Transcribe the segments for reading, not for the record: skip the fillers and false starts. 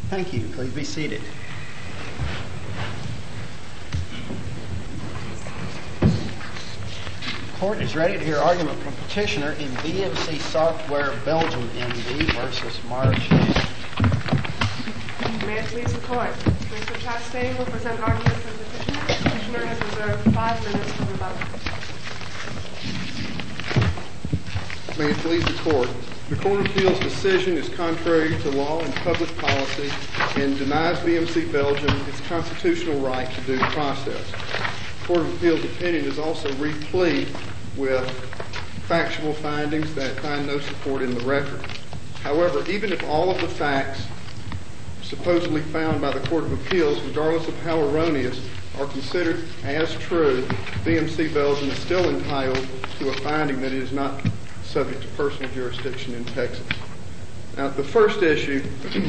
Thank you. Please be seated. The court is ready to hear argument from petitioner in BMC Software Belgium NV versus Marchand. May it please the court. Mr. Chastain will present argument from petitioner. Petitioner has reserved 5 minutes for rebuttal. May it please the court. The Court of Appeals decision is contrary to law and public policy and denies BMC Belgium its constitutional right to due process. The Court of Appeals opinion is also replete with factual findings that find no support in the record. However, even if all of the facts supposedly found by the Court of Appeals, regardless of how erroneous, are considered as true, BMC Belgium is still entitled to a finding that it is not subject to personal jurisdiction in Texas. Now, the first issue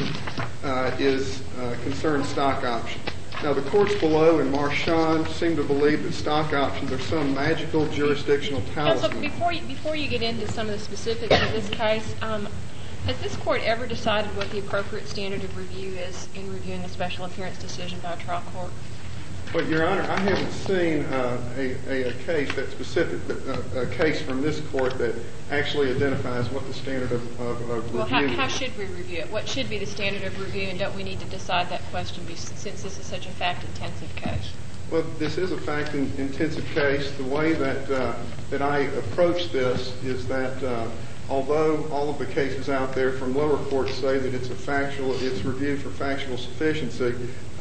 concerns stock options. Now, the courts below in Marchand seem to believe that stock options are some magical jurisdictional talisman. Counsel, before you get into some of the specifics of this case, has this court ever decided what the appropriate standard of review is in reviewing a special appearance decision by a trial court? Well, Your Honor, I haven't seen a case that specific, a case from this court that actually identifies what the standard of review is. Well, how should we review it? What should be the standard of review, and don't we need to decide that question since this is such a fact-intensive case? Well, this is a fact-intensive case. The way that I approach this is that although all of the cases out there from lower courts say that it's reviewed for factual sufficiency,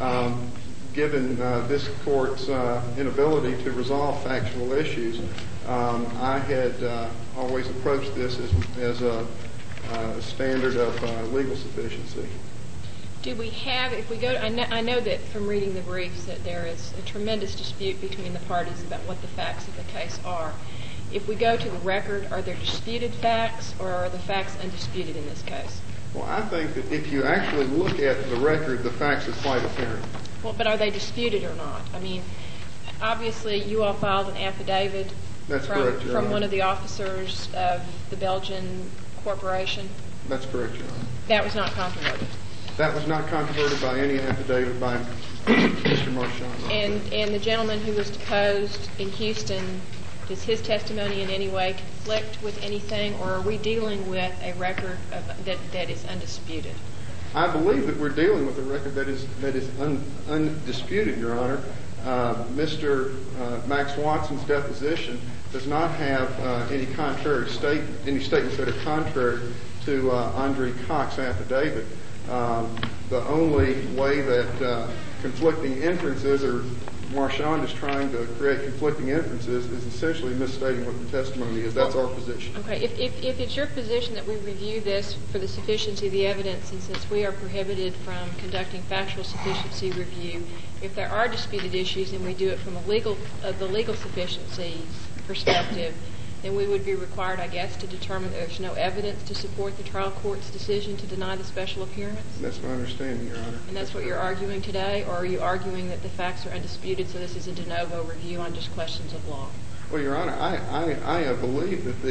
given this court's inability to resolve factual issues, I had always approached this as a standard of legal sufficiency. Do we have, if we go, I know that from reading the briefs that there is a tremendous dispute between the parties about what the facts of the case are. If we go to the record, are there disputed facts, or are the facts undisputed in this case? Well, I think that if you actually look at the record, the facts are quite apparent. Well, but are they disputed or not? I mean, obviously you all filed an affidavit from one of the officers of the Belgian corporation. That's correct, Your Honor. That was not controverted. That was not controverted by any affidavit by Mr. Marchand. And the gentleman who was deposed in Houston, does his testimony in any way conflict with anything, or are we dealing with a record that is undisputed? I believe that we're dealing with a record that is undisputed, Your Honor. Mr. Max Watson's deposition does not have any statements that are contrary to Andre Cox's affidavit. The only way that conflicting inferences, or Marchand is trying to create conflicting inferences, is essentially misstating what the testimony is. That's our position. Okay. If it's your position that we review this for the sufficiency of the evidence, and since we are prohibited from conducting factual sufficiency review, if there are disputed issues and we do it from the legal sufficiency perspective, then we would be required, I guess, to determine that there's no evidence to support the trial court's decision to deny the special appearance? That's my understanding, Your Honor. And that's what you're arguing today, or are you arguing that the facts are undisputed, so this is a de novo review on just questions of law? Well, Your Honor, I believe that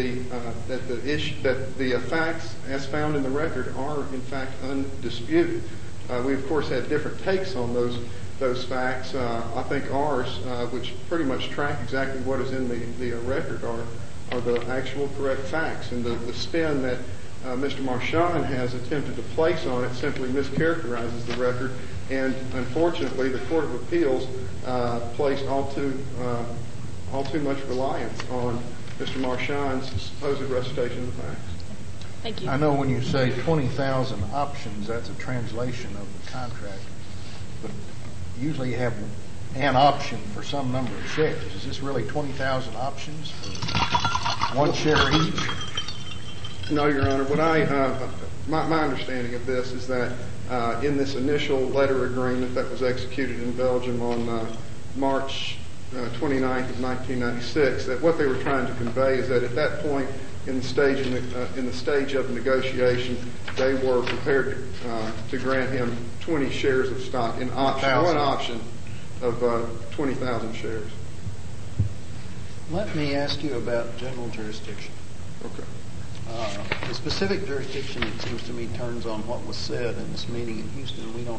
the facts as found in the record are in fact undisputed. We of course had different takes on those facts. I think ours, which pretty much track exactly what is in the record, are the actual correct facts, and the spin that Mr. Marchand has attempted to place on it simply mischaracterizes the record, and unfortunately the Court of Appeals placed all too much reliance on Mr. Marchand's supposed recitation of the facts. Thank you. I know when you say 20,000 options, that's a translation of the contract, but usually you have an option for some number of shares. Is this really 20,000 options for one share each? No, Your Honor. My understanding of this is that in this initial letter agreement that was executed in Belgium on March 29th of 1996, that what they were trying to convey is that at that point in the stage of negotiation, they were prepared to grant him 20 shares of stock in one option of 20,000 shares. Let me ask you about general jurisdiction. Okay. The specific jurisdiction, it seems to me, turns on what was said in this meeting in Houston. We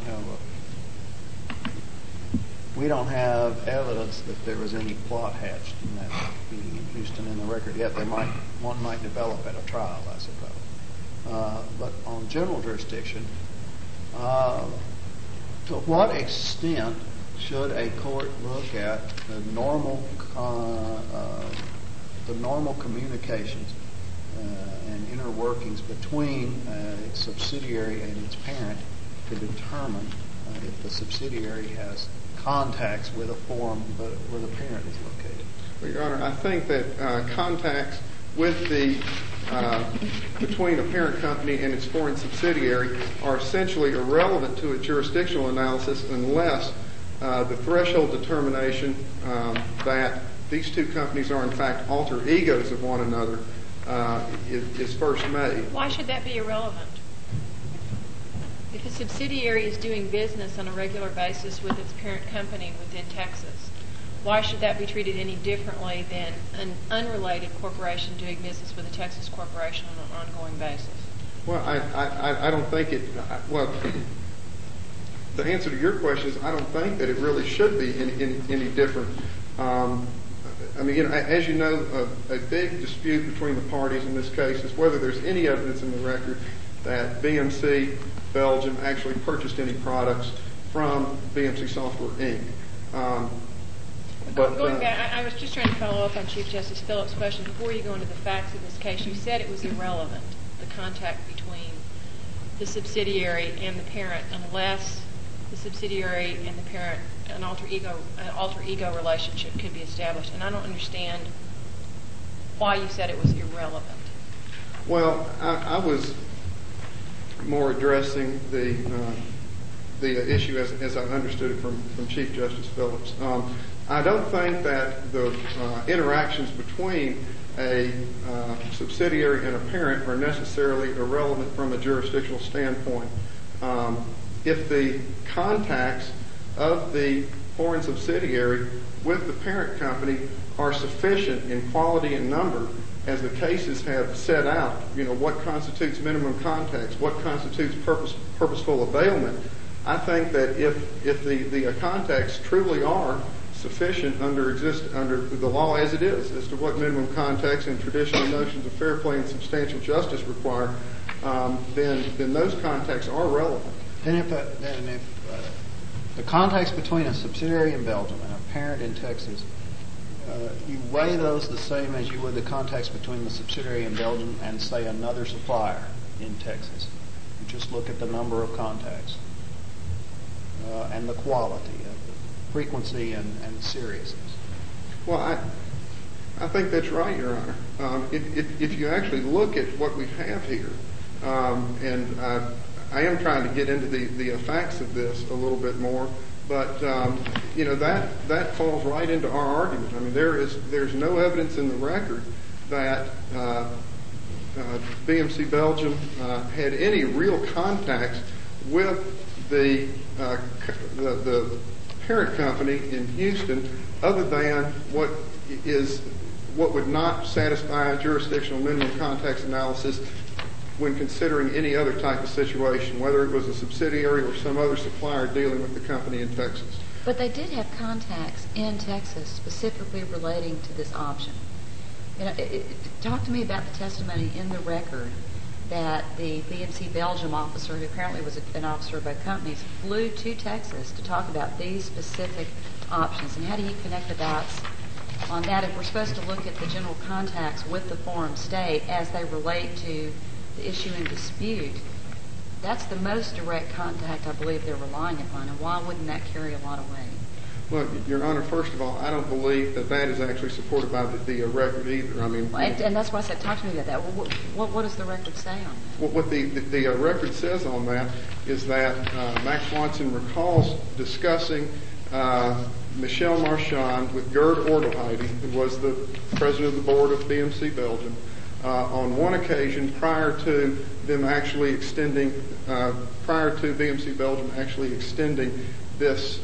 don't have evidence that there was any plot hatched in that meeting in Houston in the record yet. One might develop at a trial, I suppose. But on general jurisdiction, to what extent should a court look at the normal communications and inner workings between its subsidiary and its parent to determine if the subsidiary has contacts with a forum where the parent is located? Well, Your Honor, I think that contacts with between a parent company and its foreign subsidiary are essentially irrelevant to a jurisdictional analysis unless the threshold determination that these two companies are in fact alter egos of one another is first made. Why should that be irrelevant? If a subsidiary is doing business on a regular basis with its parent company within Texas, why should that be treated any differently than an unrelated corporation doing business with a Texas corporation on an ongoing basis? Well, I don't think it. Well, the answer to your question is I don't think that it really should be any different. I mean, as you know, a big dispute between the parties in this case is whether there's any evidence in the record that BMC Belgium actually purchased any products from BMC Software Inc. Going back, I was just trying to follow up on Chief Justice Phillips' question. Before you go into the facts of this case, you said it was irrelevant, the contact between the subsidiary and the parent, unless the subsidiary and the parent, an alter ego relationship could be established. And I don't understand why you said it was irrelevant. Well, I was more addressing the issue as I understood it from Chief Justice Phillips. I don't think that the interactions between a subsidiary and a parent are necessarily irrelevant from a jurisdictional standpoint. If the contacts of the foreign subsidiary with the parent company are sufficient in quality and number, as the cases have set out, what constitutes minimum contacts, what constitutes purposeful availment, I think that if the contacts truly are sufficient under the law as it is, as to what minimum contacts and traditional notions of fair play and substantial justice require, then those contacts are relevant. Then if the contacts between a subsidiary in Belgium and a parent in Texas, you weigh those the same as you would the contacts between the subsidiary in Belgium and, say, another supplier in Texas. You just look at the number of contacts and the quality of the frequency and seriousness. Well, I think that's right, Your Honor. If you actually look at what we have here, and I am trying to get into the facts of this a little bit more, but that falls right into our argument. I mean, there's no evidence in the record that BMC Belgium had any real contacts with the parent company in Houston, other than what would not satisfy a jurisdictional minimum contacts analysis when considering any other type of situation, whether it was a subsidiary or some other supplier dealing with the company in Texas. But they did have contacts in Texas specifically relating to this option. Talk to me about the testimony in the record that the BMC Belgium officer, who apparently was an officer of both companies, flew to Texas to talk about these specific options. And how do you connect the dots on that if we're supposed to look at the general contacts with the foreign state as they relate to the issue in dispute? That's the most direct contact I believe they're relying upon, and why wouldn't that carry a lot of weight? Well, Your Honor, first of all, I don't believe that is actually supported by the record either. I mean, and that's why I said, talk to me about that. What does the record say on that? What the record says on that is that Max Watson recalls discussing Michel Marchand with Gerd Ordelheide, who was the president of the board of BMC Belgium, on one occasion prior to BMC Belgium actually extending this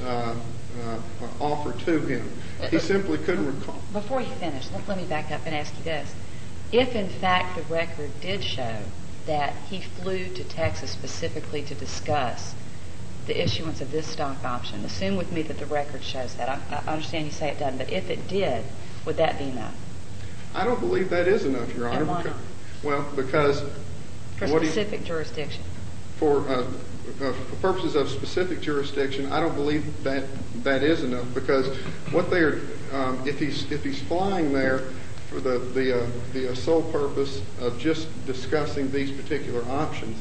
offer to him. He simply couldn't recall. Before you finish, let me back up and ask you this. if in fact the record did show that he flew to Texas specifically to discuss the issuance of this stock option, assume with me that the record shows that. I understand you say it doesn't, but if it did, would that be enough? I don't believe that is enough, Your Honor. And why not? Well, because For specific jurisdiction. For purposes of specific jurisdiction, I don't believe that that is enough, because what they are, if he's flying there for the sole purpose of just discussing these particular options,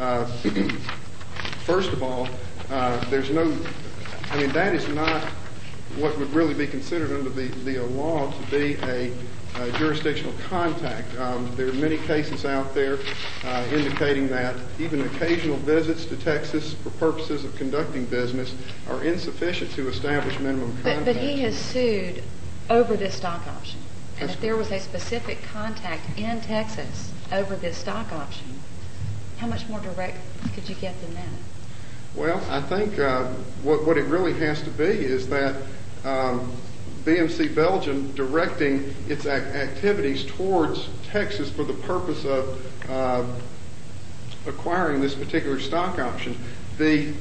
first of all, there's no, I mean, that is not what would really be considered under the law to be a jurisdictional contact. There are many cases out there indicating that even occasional visits to Texas for purposes of conducting business are insufficient to establish minimum contact. But he has sued over this stock option. And That's if there was a specific contact in Texas over this stock option, how much more direct could you get than that? Well, I think what it really has to be is that BMC Belgium directing its activities towards Texas for the purpose of acquiring this particular stock option. The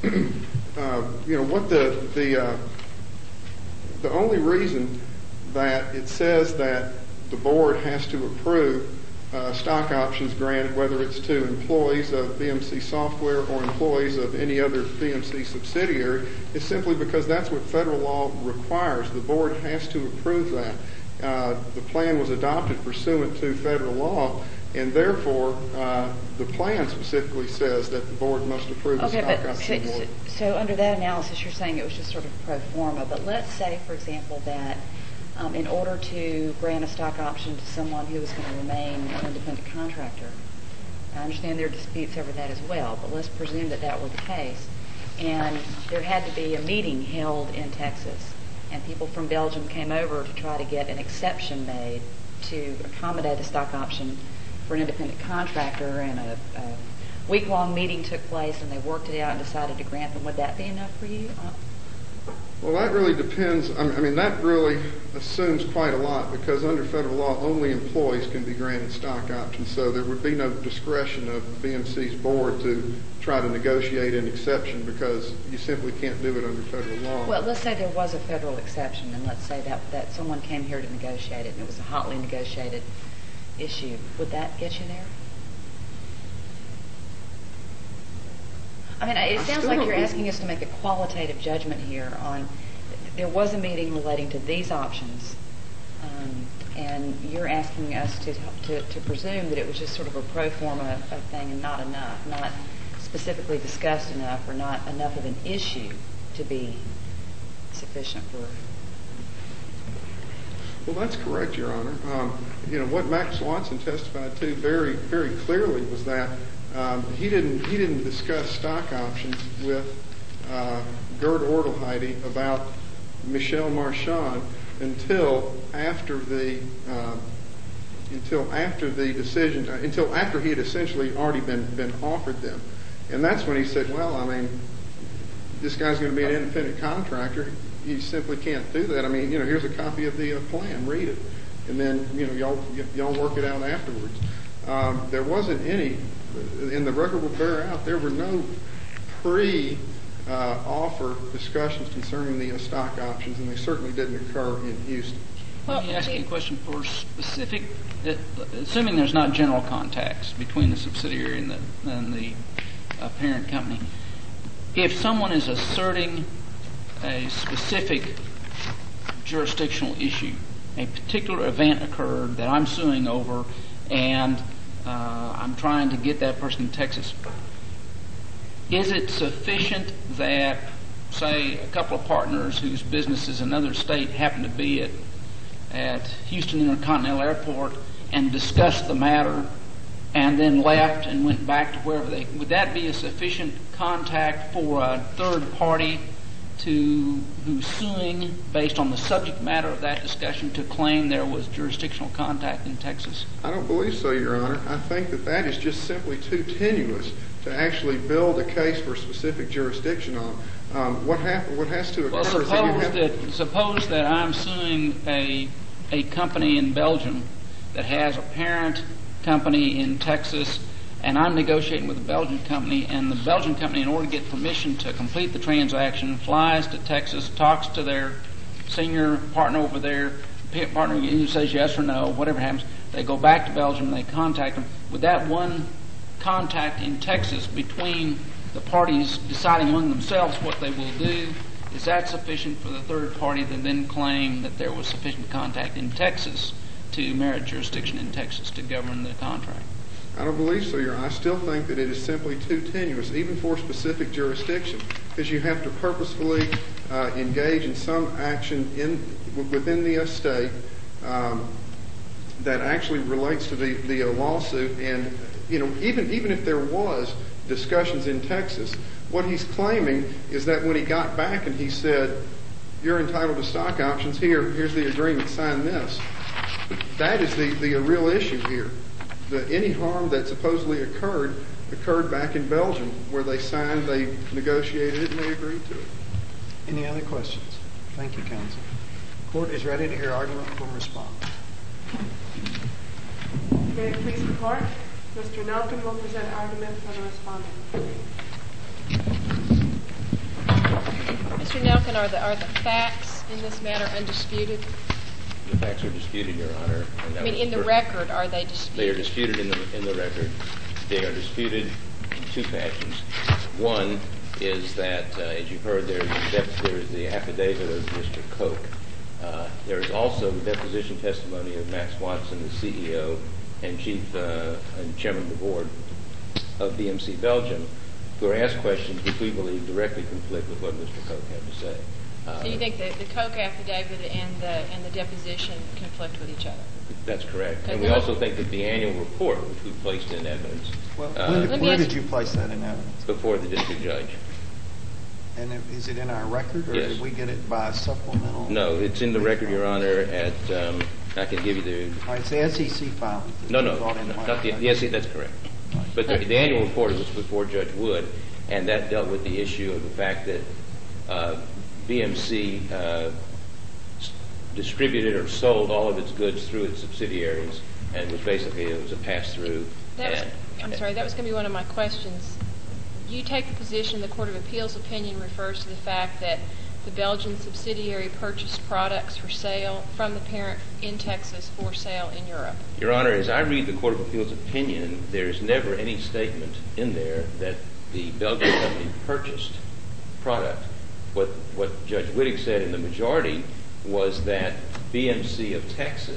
only reason that it says that the board has to approve stock options granted, whether it's to employees of BMC Software or employees of any other BMC subsidiary, is simply because that's what federal law requires. The board has to approve that. The plan was adopted pursuant to federal law, and therefore the plan specifically says that the board must approve the stock option award. So under that analysis, you're saying it was just sort of pro forma. But let's say, for example, that in order to grant a stock option to someone who is going to remain an independent contractor, I understand there are disputes over that as well, but let's presume that that were the case, and there had to be a meeting held in Texas, and people from Belgium came over to try to get an exception made to accommodate a stock option for an independent contractor, and a week-long meeting took place, and they worked it out and decided to grant them. Would that be enough for you? Well, that really depends. I mean, that really assumes quite a lot, because under federal law, only employees can be granted stock options. So there would be no discretion of BMC's board to try to negotiate an exception, because you simply can't do it under federal law. Well, let's say there was a federal exception, and let's say that someone came here to negotiate it, and it was a hotly negotiated issue. Would that get you there? I mean, it sounds like you're asking us to make a qualitative judgment here on there was a meeting relating to these options, and you're asking us to presume that it was just sort of a pro forma thing and not enough, not specifically discussed enough, or not enough of an issue to be sufficient for. Well, that's correct, Your Honor. What Max Swanson testified to very, very clearly was that he didn't discuss stock options with Gerd Ordelheide about Michelle Marchand until after he had essentially already been offered them. And that's when he said, well, I mean, this guy's going to be an independent contractor. You simply can't do that. I mean, here's a copy of the plan. Read it. And then, y'all work it out afterwards. There wasn't any, and the record will bear out, there were no pre-offer discussions concerning the stock options, and they certainly didn't occur in Houston. Let me ask you a question for specific, assuming there's not general contacts between the subsidiary and the parent company. If someone is asserting a specific jurisdictional issue, a particular event occurred that I'm suing over, and I'm trying to get that person in Texas, is it sufficient that, say, a couple of partners whose businesses in another state happen to be at Houston Intercontinental Airport and discussed the matter and then left and went back to wherever would that be a sufficient contact for a third party who's suing based on the subject matter of that discussion to claim there was jurisdictional contact in Texas? I don't believe so, Your Honor. I think that is just simply too tenuous to actually build a case for specific jurisdiction on. What has to occur is that suppose that I'm suing a company in Belgium, that has a parent company in Texas, and I'm negotiating with a Belgian company, and the Belgian company, in order to get permission to complete the transaction, flies to Texas, talks to their senior partner over there, partner either says yes or no, whatever happens, they go back to Belgium, they contact them. With that one contact in Texas between the parties deciding among themselves what they will do, is that sufficient for the third party to then claim that there was sufficient contact in Texas to merit jurisdiction in Texas to govern the contract? I don't believe so, Your Honor. I still think that it is simply too tenuous, even for specific jurisdiction, because you have to purposefully engage in some action within the estate that actually relates to the lawsuit. And even if there was discussions in Texas, what he's claiming is that when he got back and he said, "You're entitled to stock options. Here's the agreement. Sign this." That is the real issue here. Any harm that supposedly occurred back in Belgium, where they signed, they negotiated it, and they agreed to it. Any other questions? Thank you, counsel. Court is ready to hear argument from response. May it please the court? Mr. Nelkin will present argument for the respondent. Mr. Nelkin, are the facts in this matter undisputed? The facts are disputed, Your Honor. I mean, in the record, are they disputed? They are disputed in the record. They are disputed in two fashions. One is that, as you've heard, there is the affidavit of Mr. Koch. There is also the deposition testimony of Max Watson, the CEO and chief and chairman of the board of BMC Belgium, who are asked questions which we believe directly conflict with what Mr. Koch had to say. So you think the Koch affidavit and the deposition conflict with each other? That's correct. And we also think that the annual report, which we placed in evidence, Where did you place that in evidence? before the district judge. And is it in our record, or Yes. did we get it by supplemental? No, it's in the record, Your Honor. At I can give you the. All right, it's the SEC filing. No, not the SEC. That's correct. But the annual report was before Judge Wood, and that dealt with the issue of the fact that BMC distributed or sold all of its goods through its subsidiaries, and it was a pass-through. I'm sorry, that was going to be one of my questions. You take the position the Court of Appeals opinion refers to the fact that the Belgian subsidiary purchased products for sale from the parent in Texas for sale in Europe. Your Honor, as I read the Court of Appeals opinion, there is never any statement in there that the Belgian company purchased product. What Judge Wittig said in the majority was that BMC of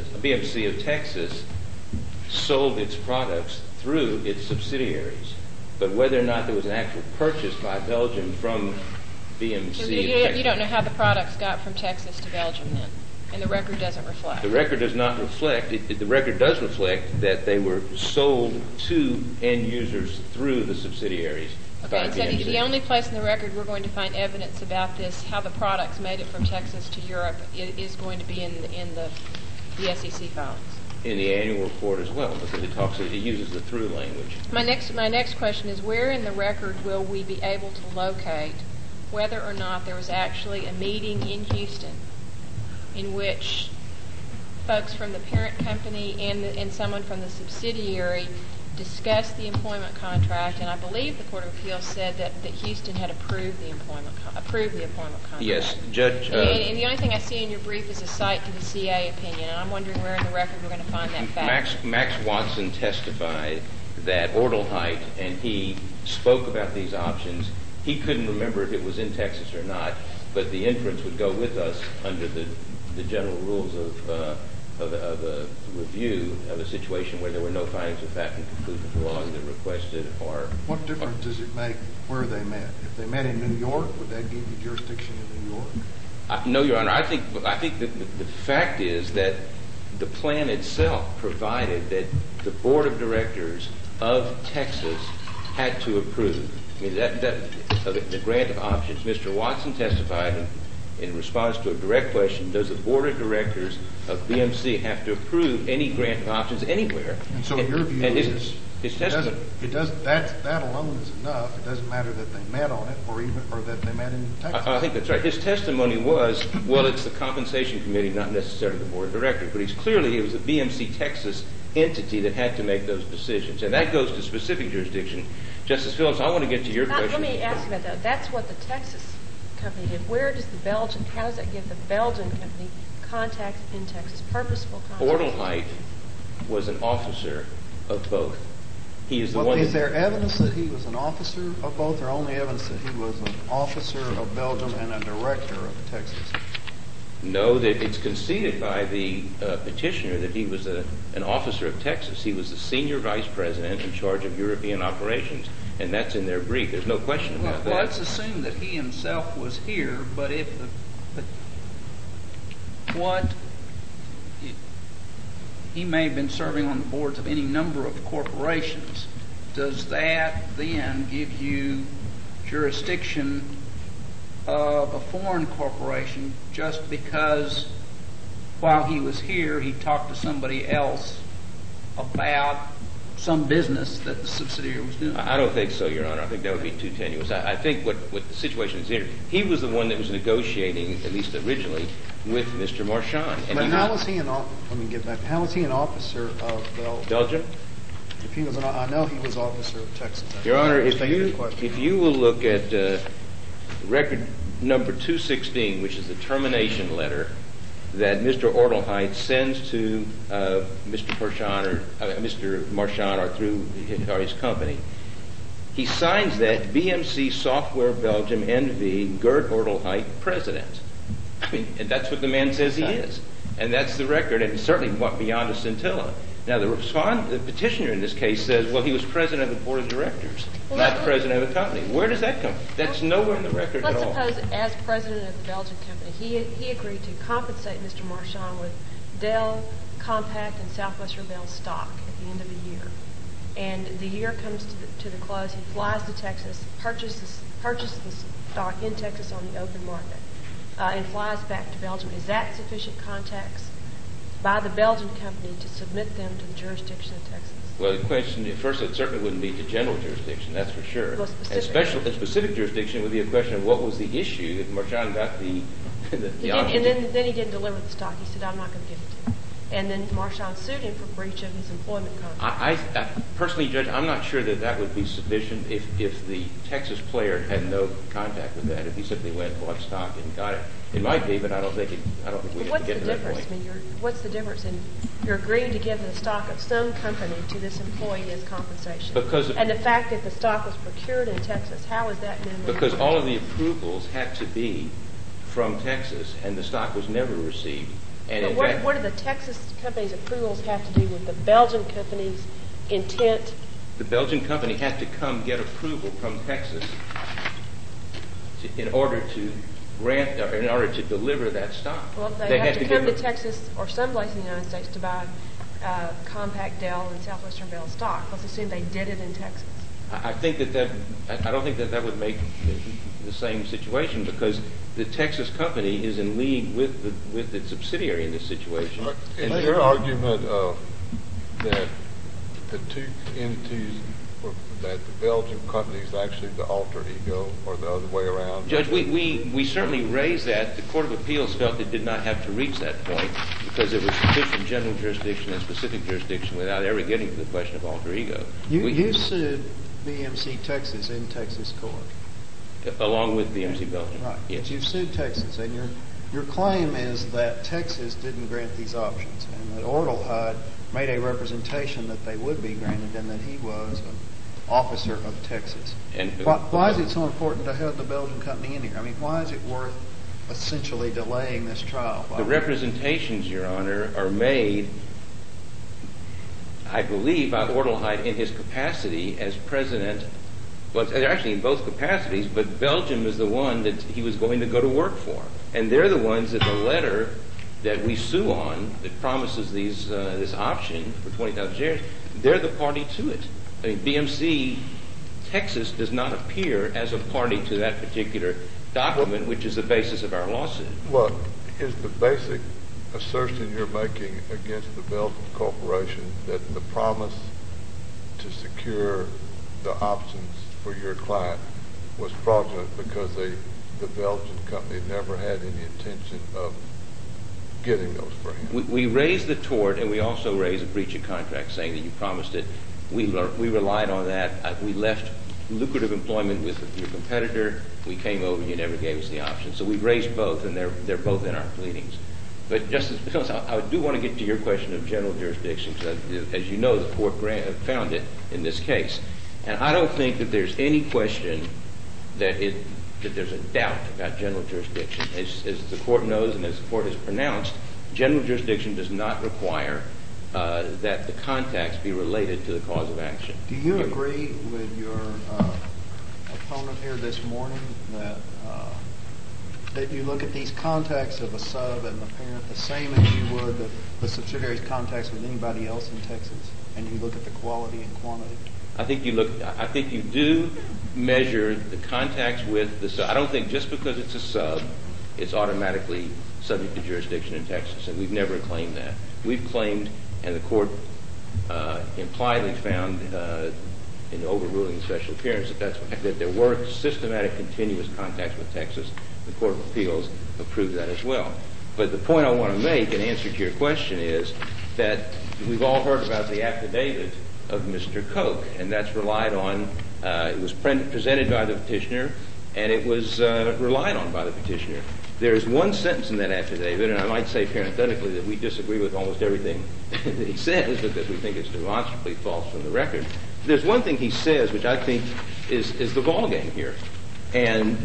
Texas sold its products through its subsidiaries. But whether or not there was an actual purchase by Belgium from BMC. You don't know how the products got from Texas to Belgium then, and the record doesn't reflect. The record does not reflect. The record does reflect that they were sold to end users through the subsidiaries. Okay, so the only place in the record we're going to find evidence about this, how the products made it from Texas to Europe, is going to be in the SEC filings. In the annual report as well, because it uses the through language. My next question is, where in the record will we be able to locate whether or not there was actually a meeting in Houston in which folks from the parent company and someone from the subsidiary discussed the employment contract? And I believe the Court of Appeals said that Houston had approved the employment contract. Yes, Judge. And the only thing I see in your brief is a cite to the CA opinion, and I'm wondering where in the record we're going to find that fact. Max Watson testified that Ordelheit and he spoke about these options. He couldn't remember if it was in Texas or not, but the inference would go with us under the general rules of a review of a situation where there were no findings of fact and conclusions of law either requested or... What difference does it make where they met? If they met in New York, would that give you jurisdiction in New York? No, Your Honor. I think the fact is that the plan itself provided that the Board of Directors of Texas had to approve. I mean, the grant of options. Mr. Watson testified in response to a direct question, does the Board of Directors of BMC have to approve any grant of options anywhere? And so your view is His testimony. That alone is enough. It doesn't matter that they met on it or that they met in Texas. I think that's right. His testimony was, well, it's the compensation committee, not necessarily the board of directors. But it was a BMC Texas entity that had to make those decisions. And that goes to specific jurisdiction. Justice Phillips, I want to get to your question. Let me ask you about that. That's what the Texas company did. How does that give the Belgian company contacts in Texas, purposeful contacts? Ordelheit was an officer of both. He is the one. Is there evidence that he was an officer of both, or only evidence that he was an officer of Belgium and a director of Texas? No, that it's conceded by the petitioner that he was an officer of Texas. He was the senior vice president in charge of European operations, and that's in their brief. There's no question about that. Well, let's assume that he himself was here, but he may have been serving on the boards of any number of corporations. Does that then give you jurisdiction of a foreign corporation just because while he was here he talked to somebody else about some business that the subsidiary was doing? I don't think so, Your Honor. I think that would be too tenuous. I think what the situation is here, he was the one that was negotiating, at least originally, with Mr. Marchand. But how was he an officer of Belgium? If he was, I know he was officer of Texas. Your Honor, if you will look at record number 216, which is the termination letter that Mr. Ordelheit sends to Mr. Marchand or through his company, he signs that BMC Software Belgium NV Gert Ordelheit President. I mean, and that's what the man says he is. And that's the record, and certainly beyond a scintilla. Now, the petitioner in this case says, well, he was president of the board of directors, not president of the company. Where does that come from? That's nowhere in the record at all. Let's suppose, as president of the Belgian company, he agreed to compensate Mr. Marchand with Dell, Compaq, and Southwestern Bell stock at the end of the year. And the year comes to the close. He flies to Texas, purchases the stock in Texas on the open market, and flies back to Belgium. Is that sufficient contacts by the Belgian company to submit them to the jurisdiction of Texas? Well, the question, first, it certainly wouldn't be to general jurisdiction, that's for sure. Well, specific jurisdiction would be a question of what was the issue if Marchand got the option. And then he didn't deliver the stock. He said, I'm not going to give it to him. And then Marchand sued him for breach of his employment contract. I personally, Judge, I'm not sure that would be sufficient if the Texas player had no contact with that. If he simply went, bought stock, and got it. It might be, but I don't think we have to get to that point. What's the difference in you're agreeing to give the stock of some company to this employee as compensation? And the fact that the stock was procured in Texas, how is that minimum? Because all of the approvals had to be from Texas, and the stock was never received. And but what do the Texas company's approvals have to do with the Belgian company's intent? The Belgian company had to come get approval from Texas in order to grant, or in order to deliver that stock. Well, they have to come to Texas or someplace in the United States to buy Compaq, Dell, and Southwestern Bell stock. Let's assume they did it in Texas. I don't think that would make the same situation, because the Texas company is in league with its subsidiary in this situation. Is your argument that the two entities, that the Belgian company is actually the alter ego, or the other way around? Judge, we certainly raised that. The Court of Appeals felt it did not have to reach that point because it was sufficient general jurisdiction and specific jurisdiction without ever getting to the question of alter ego. You sued BMC Texas in Texas court. Along with BMC Belgium. Right. Yes. But you've sued Texas, and your claim is that Texas didn't grant these options, and that Ordelheit made a representation that they would be granted, and that he was an officer of Texas. And why is it so important to have the Belgian company in here? I mean, why is it worth essentially delaying this trial? The representations, Your Honor, are made, I believe, by Ordelheit in his capacity as president. Well, they're actually in both capacities, but Belgium is the one that he was going to go to work for. And they're the ones that the letter that we sue on that promises this option for 20,000 shares, they're the party to it. I mean, BMC Texas does not appear as a party to that particular document, which is the basis of our lawsuit. What is the basic assertion you're making against the Belgian corporation, that the promise to secure the options for your client was fraudulent because the Belgian company never had any intention of getting those for him. We raised the tort, and we also raised a breach of contract, saying that you promised it. We relied on that. We left lucrative employment with your competitor. We came over, you never gave us the option. So we've raised both, and they're both in our pleadings. But Justice Mills, I do want to get to your question of general jurisdiction, because as you know, the court found it in this case. And I don't think that there's any question that there's a doubt about general jurisdiction. As the court knows and as the court has pronounced, general jurisdiction does not require that the contacts be related to the cause of action. Do you agree with your opponent here this morning that you look at these contacts of a sub and the parent the same as you would the subsidiary's contacts with anybody else in Texas, and you look at the quality and quantity? I think you do measure the contacts with the sub. I don't think just because it's a sub, it's automatically subject to jurisdiction in Texas, and we've never claimed that. We've claimed, and the court impliedly found in overruling special appearance that there were systematic, continuous contacts with Texas. The Court of Appeals approved that as well. But the point I want to make in answer to your question is that we've all heard about the affidavit of Mr. Koch, and that's relied on. It was presented by the petitioner, and it was relied on by the petitioner. There's one sentence in that affidavit, and I might say parenthetically that we disagree with almost everything that he says, because we think it's demonstrably false from the record. There's one thing he says which I think is the ballgame here, and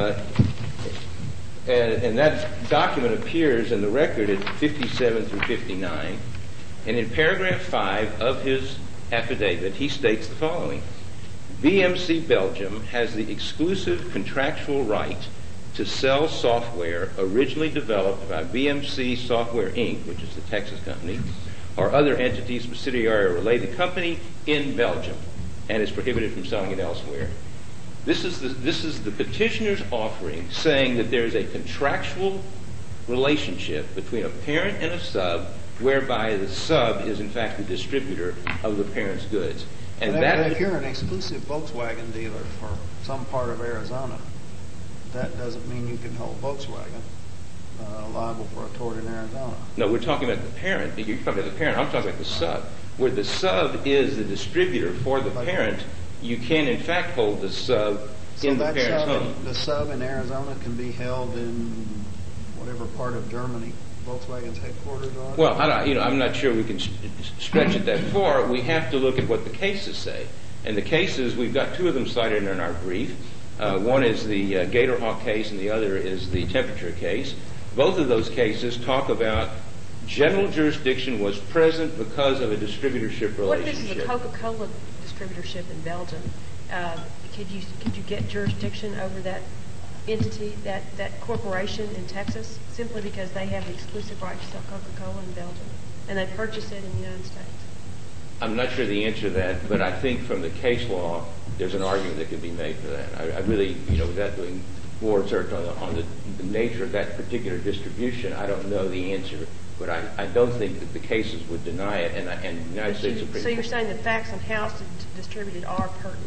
that document appears in the record at 57 through 59, and in paragraph 5 of his affidavit, he states the following: BMC Belgium has the exclusive contractual right to sell software originally developed by BMC Software Inc., which is the Texas company, or other entities, subsidiary or related company in Belgium, and is prohibited from selling it elsewhere. This is the petitioner's offering, saying that there is a contractual relationship between a parent and a sub, whereby the sub is in fact the distributor of the parent's goods. And if you're an exclusive Volkswagen dealer for some part of Arizona, that doesn't mean you can hold Volkswagen liable for a tort in Arizona. No, we're talking about the parent. You're talking about the parent. I'm talking about the sub. Where the sub is the distributor for the parent, you can in fact hold the sub in the parent's home. The sub in Arizona can be held in whatever part of Germany Volkswagen's headquarters are? Well, I'm not sure we can stretch it that far. We have to look at what the cases say. And the cases, we've got two of them cited in our brief. One is the Gatorhawk case, and the other is the Temperature case. Both of those cases talk about general jurisdiction was present because of a distributorship relationship. What if this is a Coca-Cola distributorship in Belgium? Could you get jurisdiction over that entity, that corporation in Texas, simply because they have the exclusive right to sell Coca-Cola in Belgium, and they purchase it in the United States? I'm not sure the answer to that, but I think from the case law, there's an argument that could be made for that. I really, without doing more research on the nature of that particular distribution, I don't know the answer. But I don't think that the cases would deny it, and the United States Supreme Court. So you're saying the facts on how it's distributed are pertinent?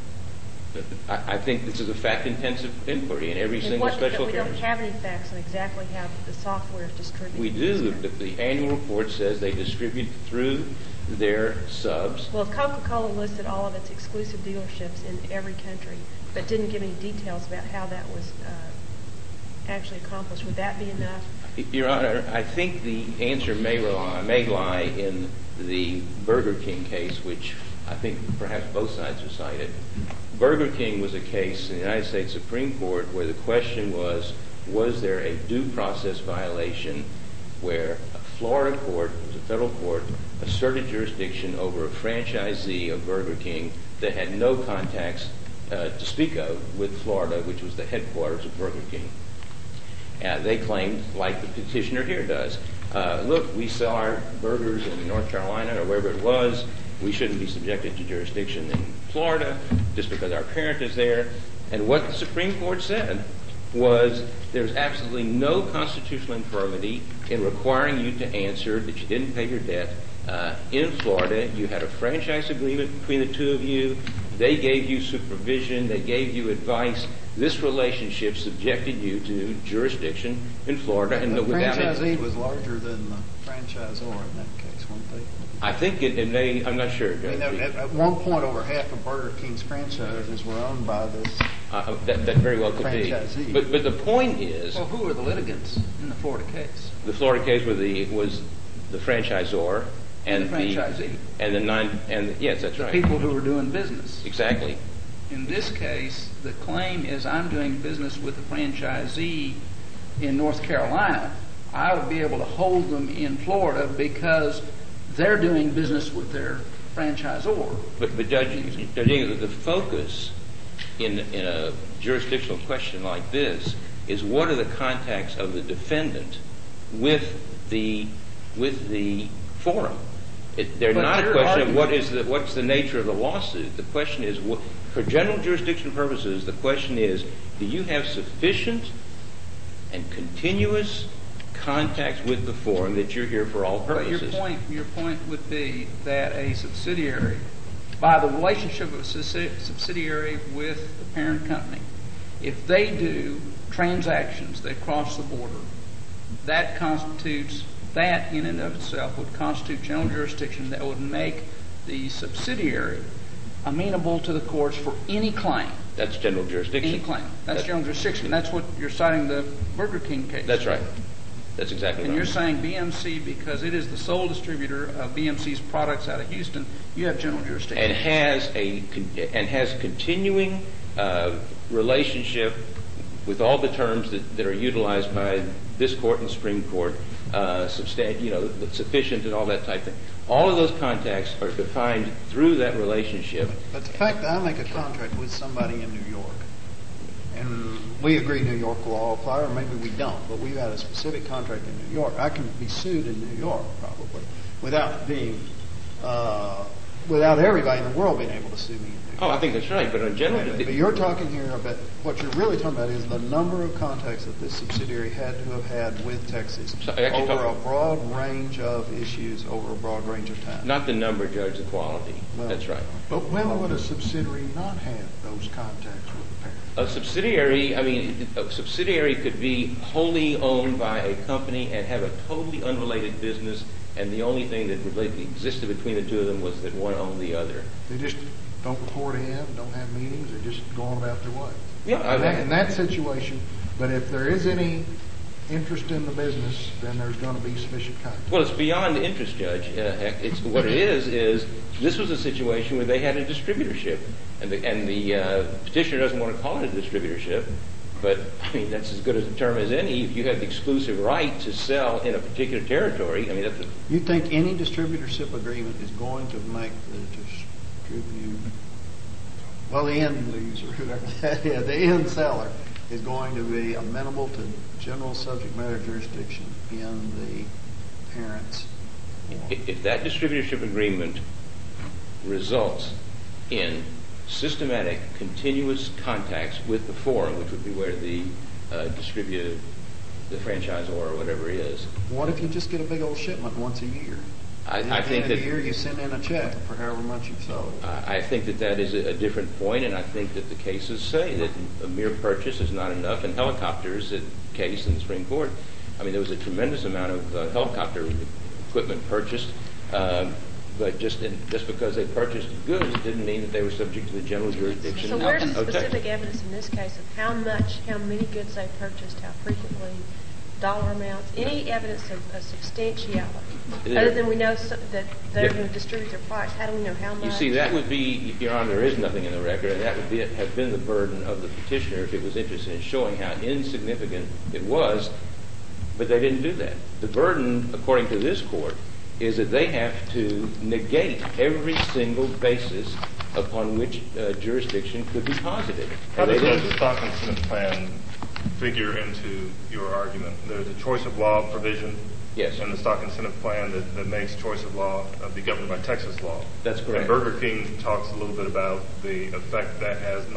I think this is a fact-intensive inquiry in every single special case. We don't have any facts on exactly how the software is distributed. We do. The annual report says they distribute through their subs. Well, Coca-Cola listed all of its exclusive dealerships in every country, but didn't give any details about how that was actually accomplished. Would that be enough? Your Honor, I think the answer may lie in the Burger King case, which I think perhaps both sides have cited. Burger King was a case in the United States Supreme Court where the question was there a due process violation where a Florida court, it was a federal court, asserted jurisdiction over a franchisee of Burger King that had no contacts to speak of with Florida, which was the headquarters of Burger King. They claimed, like the petitioner here does, look, we sell our burgers in North Carolina or wherever it was. We shouldn't be subjected to jurisdiction in Florida just because our parent is there. And what the Supreme Court said was there's absolutely no constitutional infirmity in requiring you to answer that you didn't pay your debt in Florida. You had a franchise agreement between the two of you. They gave you supervision. They gave you advice. This relationship subjected you to jurisdiction in Florida. And the without franchisee was larger than the franchisor in that case, weren't they? I think it may. I'm not sure. At one point, over half of Burger King's franchises were owned by this that very well could franchisee. be. But the point is, Well, who are the litigants in the Florida case? the Florida case was the franchisor and The franchisee. Yes, that's The right. people who are doing business. Exactly. In this case, the claim is I'm doing business with a franchisee in North Carolina. I would be able to hold them in Florida because they're doing business with their franchisor. But Judge Ingalls, the focus in a jurisdictional question like this is what are the contacts of the defendant with the forum. They're But not a your question of argument- what's the nature of the lawsuit. The question is, for general jurisdiction purposes, the question is, do you have sufficient and continuous contacts with the forum that you're here for all But purposes? your point would be that a subsidiary, by the relationship of a subsidiary with the parent company, if they do transactions that cross the border, that in and of itself would constitute general jurisdiction that would make the subsidiary amenable to the courts for any claim. That's general jurisdiction. Any claim. That's general jurisdiction. That's what you're citing the Burger King case. That's right. That's exactly right. And you're saying BMC, because it is the sole distributor of BMC's products out of Houston, you have general jurisdiction. And has continuing relationship with all the terms that are utilized by this court and the Supreme Court, sufficient and all that type of thing. All of those contacts are defined through that relationship. But the fact that I make a contract with somebody in New York, and we agree New York law apply, or maybe we don't, but we've had a specific contract in New York, I can be sued in New York probably without everybody in the world being able to sue me in New York. Oh, I think that's right. But in general, But you're talking here about what you're really talking about is the number of contacts that this subsidiary had to have had with Texas over a broad range of issues over a broad range of time. not the number, Judge, the quality. That's right. But when would a subsidiary not have those contacts with the parent? A subsidiary could be wholly owned by a company and have a totally unrelated business, and the only thing that existed between the two of them was that one owned the other. They just don't report in, don't have meetings, they just go on about their way. Yeah, In that situation, but if there is any interest in the business, then there's going to be sufficient contact. Well, it's beyond interest, Judge. What it is this was a situation where they had a distributorship, and the petitioner doesn't want to call it a distributorship, but I mean that's as good a term as any. If you have the exclusive right to sell in a particular territory, I mean that's. You think any distributorship agreement is going to make the the end user, whoever that is, the end seller is going to be amenable to general subject matter jurisdiction in the parent's. If that distributorship agreement results in systematic, continuous contacts with the forum, which would be where the distributor, the franchisor, or whatever is. What if you just get a big old shipment once a year? I think at the end that of the year you send in a check for however much you've sold. I think that is a different point, and I think that the cases say that a mere purchase is not enough. And helicopters, the case in the Supreme Court, I mean there was a tremendous amount of helicopter equipment purchased, but just because they purchased goods didn't mean that they were subject to the general jurisdiction. So where's the of specific Texas. evidence in this case of how many goods they purchased, how frequently, dollar amounts, any evidence of substantiality? Other than we know that they're going to distribute their products, how do we know how much? You see, that would be, Your Honor, there is nothing in the record, and that would have been the burden of the petitioner if it was interested in showing how insignificant it was, but they didn't do that. The burden, according to this court, is that they have to negate every single basis upon which jurisdiction could be posited. How does the stock incentive plan figure into your argument? There's a choice of law provision in the stock incentive plan that makes choice of law be governed by Texas law. That's correct. And Burger King talks a little bit about the effect that has not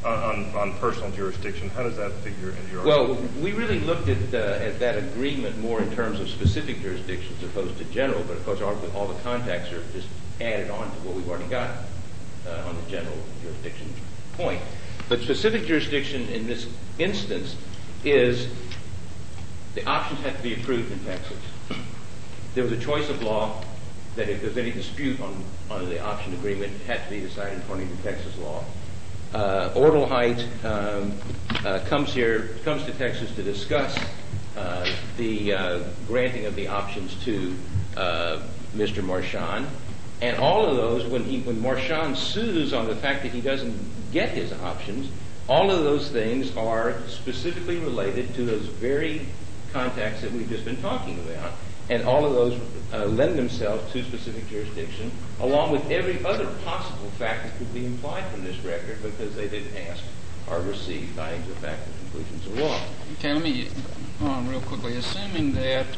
on personal jurisdiction. How does that figure into your argument? Well, we really looked at that agreement more in terms of specific jurisdictions as opposed to general, but of course all the contacts are just added on to what we've already got on the general jurisdiction point. But specific jurisdiction in this instance is the options have to be approved in Texas. There was a choice of law that if there's any dispute on the option agreement, it had to be decided according to Texas law. Ordelheit comes to Texas to discuss the granting of the options to Mr. Marchand. And all of those, when Marchand sues on the fact that he doesn't get his options, all of those things are specifically related to those very contacts that we've just been talking about. And all of those lend themselves to specific jurisdiction, along with every other possible fact that could be implied from this record because they didn't ask or receive findings of fact and conclusions of law. Okay, let me go on real quickly. Assuming that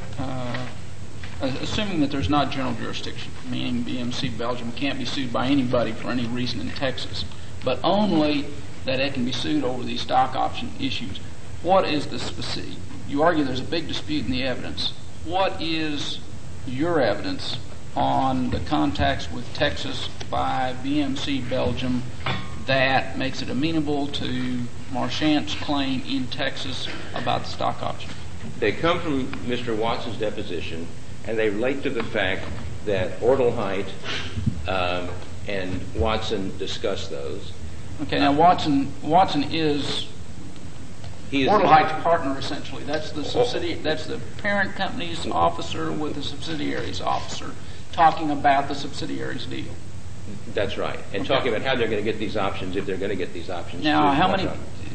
there's not general jurisdiction, meaning BMC Belgium can't be sued by anybody for any reason in Texas, but only that it can be sued over these stock option issues, what is the specific? You argue there's a big dispute in the evidence. What is your evidence on the contacts with Texas by BMC Belgium that makes it amenable to Marchand's claim in Texas about the stock option? They come from Mr. Watson's deposition, and they relate to the fact that Ordelheit and Watson discussed those. Okay, now Watson is Ordelheit's partner, essentially. That's the parent company's officer with the subsidiary's officer talking about the subsidiary's deal. That's right, and talking about how they're going to get these options, if they're going to get these options. Now, how many?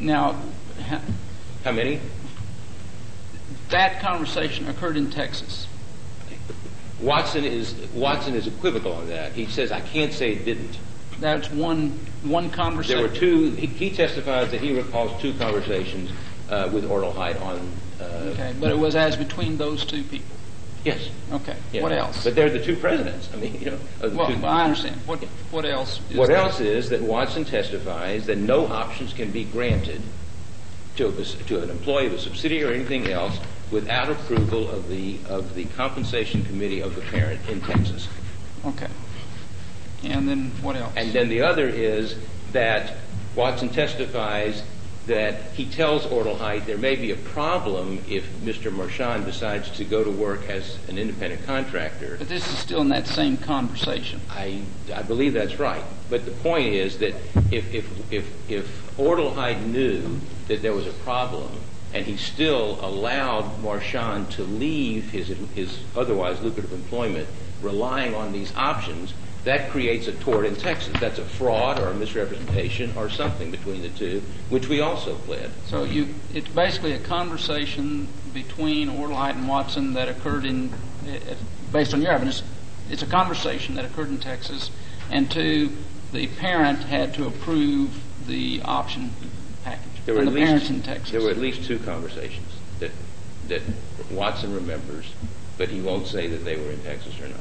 How many? That conversation occurred in Texas. Watson is equivocal on that. He says, I can't say it didn't. That's one conversation. There were two. He testifies that he recalls two conversations with Ordelheit on. Okay, but it was as between those two people. Yes. Okay. Yeah. What else? But they're the two presidents. I mean, Well, I understand. What else? What else is that Watson testifies that no options can be granted to an employee of a subsidiary or anything else without approval of the compensation committee of the parent in Texas. Okay. And then what else? And then the other is that Watson testifies that he tells Ordelheit there may be a problem if Mr. Marchand decides to go to work as an independent contractor. But this is still in that same conversation. I believe that's right. But the point is that if Ordelheit knew that there was a problem and he still allowed Marchand to leave his otherwise lucrative employment relying on these options, that creates a tort in Texas. That's a fraud or a misrepresentation or something between the two, which we also pled. So it's basically a conversation between Ordelheit and Watson that occurred based on your evidence, it's a conversation that occurred in Texas, and the parent had to approve the option package. And the parents in Texas. There were at least two conversations that Watson remembers, but he won't say that they were in Texas or not.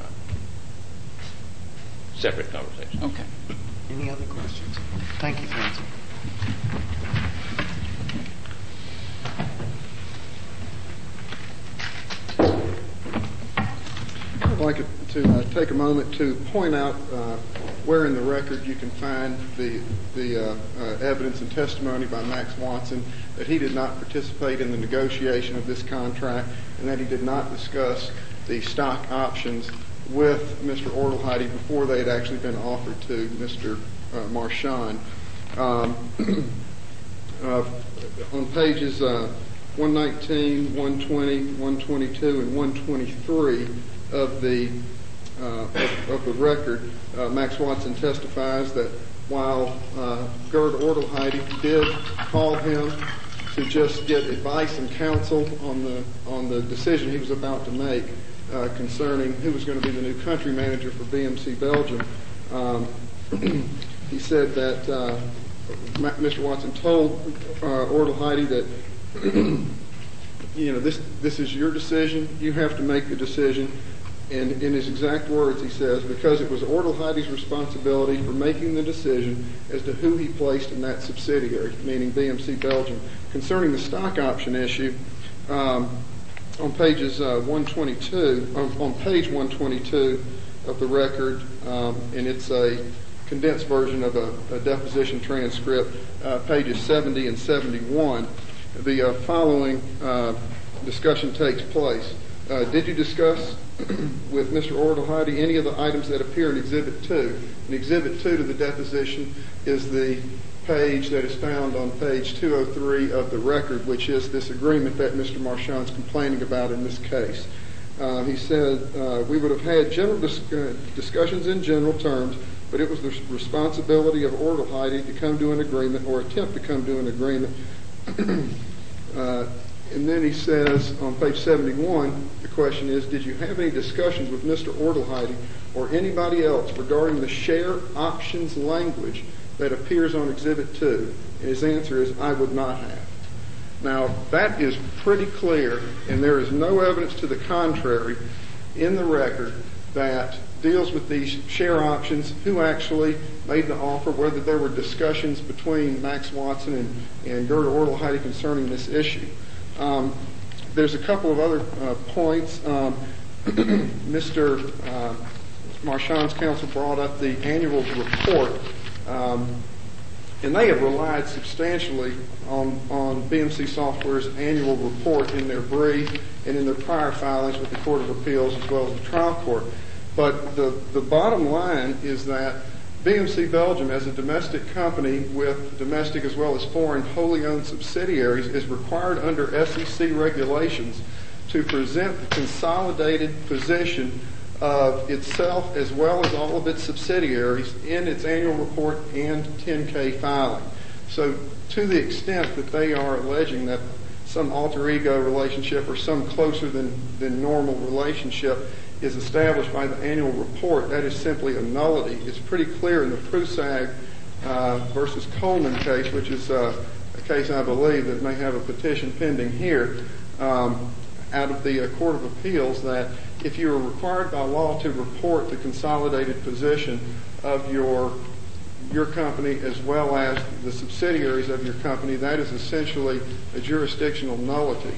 Separate conversations. Okay. Any other questions? Thank you, counsel. I'd like to take a moment to point out where in the record you can find the evidence and testimony by Max Watson that he did not participate in the negotiation of this contract and that he did not discuss the stock options with Mr. Ordelheit before they had actually been offered to Mr. Marchand. On pages 119, 120, 122, and 123 of the record, Max Watson testifies that while Gerd Ordelheit did call him to just get advice and counsel on the decision he was about to make concerning who was going to be the new country manager for BMC Belgium, he said that Mr. Watson told Ordelheit that this is your decision. You have to make the decision. And in his exact words, he says, because it was Ortel-Heidi's responsibility for making the decision as to who he placed in that subsidiary, meaning BMC Belgium. Concerning the stock option issue, on page 122 of the record, and it's a condensed version of a deposition transcript, pages 70 and 71, the following discussion takes place. Did you discuss with Mr. Ortel-Heidi any of the items that appear in Exhibit 2? And Exhibit 2 to the deposition is the page that is found on page 203 of the record, which is this agreement that Mr. Marchand is complaining about in this case. He said, we would have had general discussions in general terms, but it was the responsibility of Ortel-Heidi to come to an agreement or attempt to come to an agreement. And then he says on page 71, the question is, did you have any discussions with Mr. Ortel-Heidi or anybody else regarding the share options language that appears on Exhibit 2? And his answer is, I would not have. Now, that is pretty clear, and there is no evidence to the contrary in the record that deals with these share options, who actually made the offer, whether there were discussions between Max Watson and Gerda Ortel-Heidi concerning this issue. There's a couple of other points. Mr. Marchand's counsel brought up the annual report, and they have relied substantially on BMC Software's annual report in their brief and in their prior filings with the Court of Appeals as well as the trial court. But the bottom line is that BMC Belgium, as a domestic company with domestic as well as foreign wholly owned subsidiaries, is required under SEC regulations to present the consolidated position of itself as well as all of its subsidiaries in its annual report and 10-K filing. So to the extent that they are alleging that some alter ego relationship or some closer than normal relationship is established by the annual report, that is simply a nullity. It's pretty clear in the Prusag versus Coleman case, which is a case I believe that may have a petition pending here out of the Court of Appeals, that if you are required by law to report the consolidated position of your company as well as the subsidiaries of your company, that is essentially a jurisdictional nullity.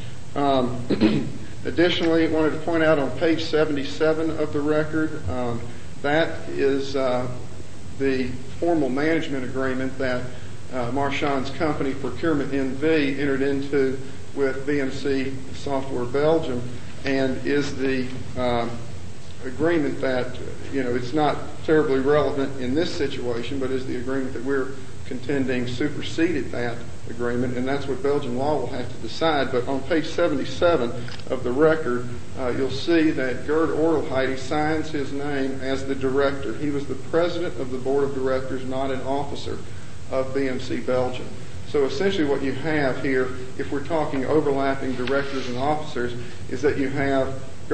Additionally, I wanted to point out on page 77 of the record, that is the formal management agreement that Marchand's company, Procurement NV, entered into with BMC Software Belgium, and is the agreement that, it's not terribly relevant in this situation, but is the agreement that we're contending superseded that agreement, and that's what Belgian law will have to decide. But on page 77 of the record, you'll see that Gerd Ortel-Heidi signs his name as the director. He was the president of the board of directors, not an officer of BMC Belgium. So essentially what you have here, if we're talking overlapping directors and officers, is that you have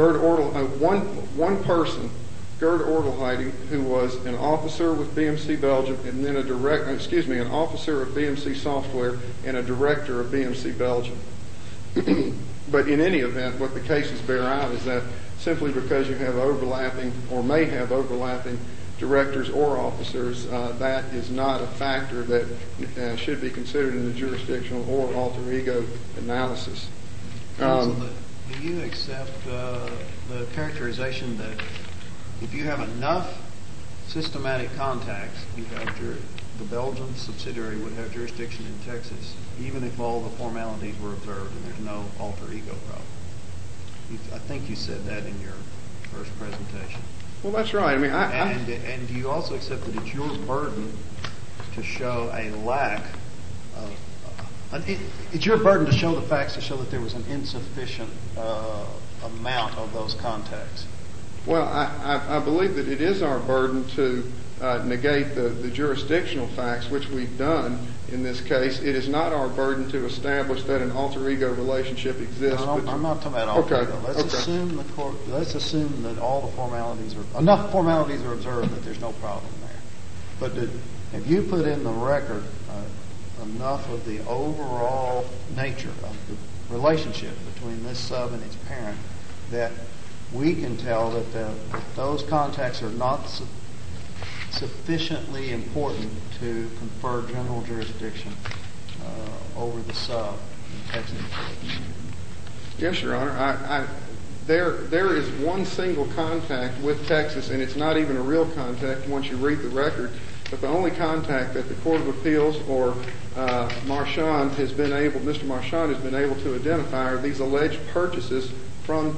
one person, Gerd Ortel-Heidi, who was an officer with BMC Belgium, and then an officer of BMC Software and a director of BMC Belgium. But in any event, what the cases bear out is that simply because you have overlapping or may have overlapping directors or officers, that is not a factor that should be considered in the jurisdictional or alter ego analysis. Do you accept the characterization that if you have enough systematic contacts, the Belgian subsidiary would have jurisdiction in Texas, even if all the formalities were observed and there's no alter ego problem? I think you said that in your first presentation. Well, that's right. And do you also accept that it's your burden to show a lack of... it's your burden to show the facts to show that there was an insufficient amount of those contacts? Well, I believe that it is our burden to negate the jurisdictional facts, which we've done in this case. It is not our burden to establish that an alter ego relationship exists. No, I'm not talking about alter ego. Let's assume that all the formalities enough formalities are observed that there's no problem there. But have you put in the record enough of the overall nature of the relationship between this sub and its parent that we can tell that those contacts are not sufficiently important to confer general jurisdiction over the sub in Texas? Yes, Your Honor. There is one single contact with Texas, and it's not even a real contact once you read the record. But the only contact that the Court of Appeals or Mr. Marchand has been able to identify are these alleged purchases of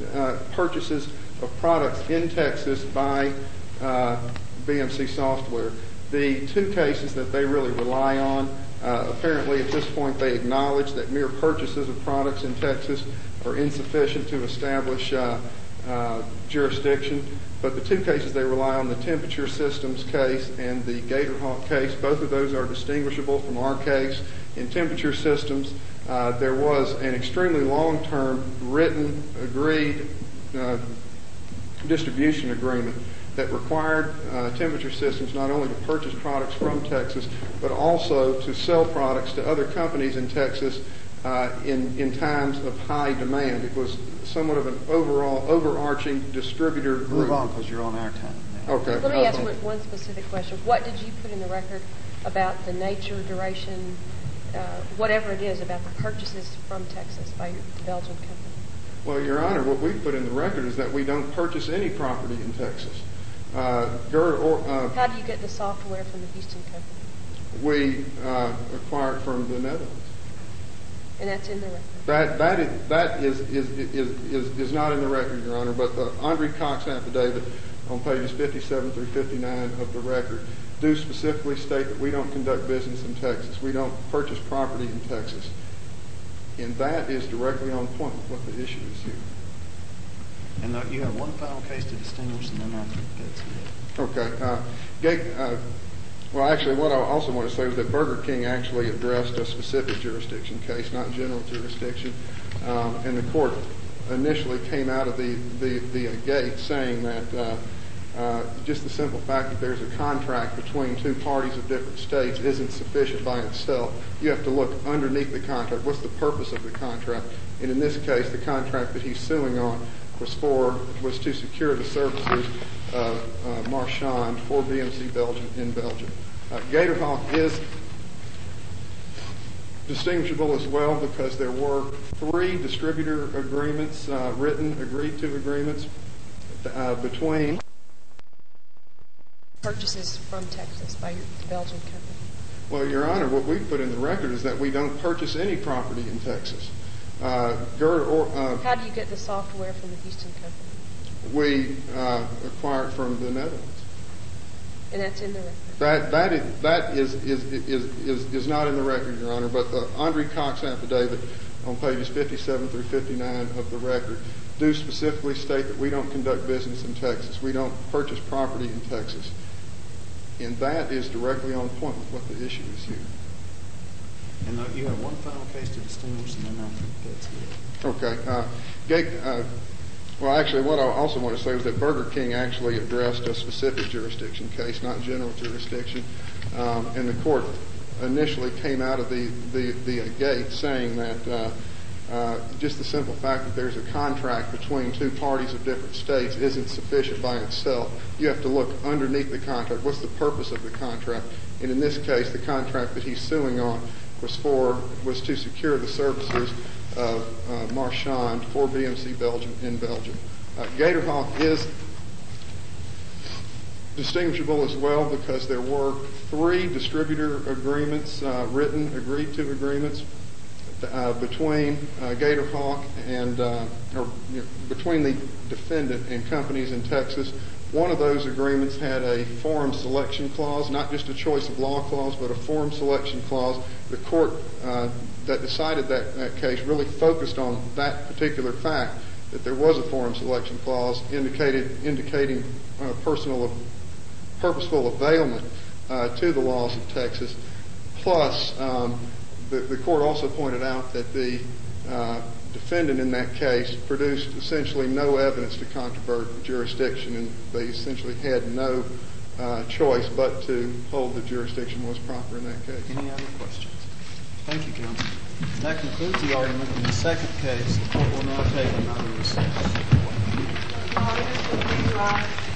products in Texas by BMC Software. The two cases that they really rely on, apparently at this point they acknowledge that mere purchases of products in Texas are insufficient to establish jurisdiction. But the two cases they rely on, the Temperature Systems case and the Gatorhawk case, both of those are distinguishable from our case. In Temperature Systems, there was an extremely long-term written, agreed distribution agreement that required Temperature Systems not only to purchase products from Texas, but also to sell products to other companies in Texas in times of high demand. It was somewhat of an overarching distributor group. Move on, because you're on our time now. Okay. Let me ask one specific question. What did you put in the record about the nature, duration, whatever it is, about the purchases from Texas by the Belgian company? Well, Your Honor, what we put in the record is that we don't purchase any property in Texas. How do you get the software from the Houston company? We acquired from the Netherlands. And that's in the record? That is not in the record, Your Honor, but the Andre Cox affidavit on pages 57 through 59 of the record do specifically state that we don't conduct business in Texas. We don't purchase property in Texas. And that is directly on point with what the issue is here. And you have one final case to distinguish, and then I'll get to it. Okay. Well, actually, what I also want to say is that Burger King actually addressed a specific jurisdiction case, not general jurisdiction. And the court initially came out of the gate saying that just the simple fact that there's a contract between two parties of different states isn't sufficient by itself. You have to look underneath the contract. What's the purpose of the contract? And in this case, the contract that he's suing on was to secure the services of Marchand for BMC Belgium in Belgium. Gatorhawk is distinguishable as well because there were 3 distributor agreements, agreed to agreements between purchases from Texas by the Belgian company. Well, Your Honor, what we put in the record is that we don't purchase any property in Texas. How do you get the software from the Houston company? We acquired from the Netherlands. And that's in the record? That is not in the record, Your Honor, but the Andre Cox affidavit on pages 57 through 59 of the record do specifically state that we don't conduct business in Texas. We don't purchase property in Texas. And that is directly on point with what the issue is here. And you have one final case to distinguish, and then I'll get to it. Okay. Well, actually, what I also want to say is that Burger King actually addressed a specific jurisdiction case, not general jurisdiction. And the court initially came out of the gate saying that just the simple fact that there's a contract between two parties of different states isn't sufficient by itself. You have to look underneath the contract. What's the purpose of the contract? And in this case, the contract that he's suing on was to secure the services of Marchand for BMC Belgium in Belgium. Gatorhawk is distinguishable as well because there were 3 distributor agreements, agreed to agreements between Gatorhawk and between the defendant and companies in Texas. One of those agreements had a forum selection clause, not just a choice of law clause, but a forum selection clause. The court that decided that case really focused on that particular fact, that there was a forum selection clause indicating purposeful availment to the laws of Texas. Plus, the court also pointed out that the defendant in that case produced essentially no evidence to controvert jurisdiction, and they essentially had no choice but to hold that jurisdiction was proper in that case. Any other questions? Thank you, counsel. That concludes the argument in the second case. The court will now take another recess. audience will please rise.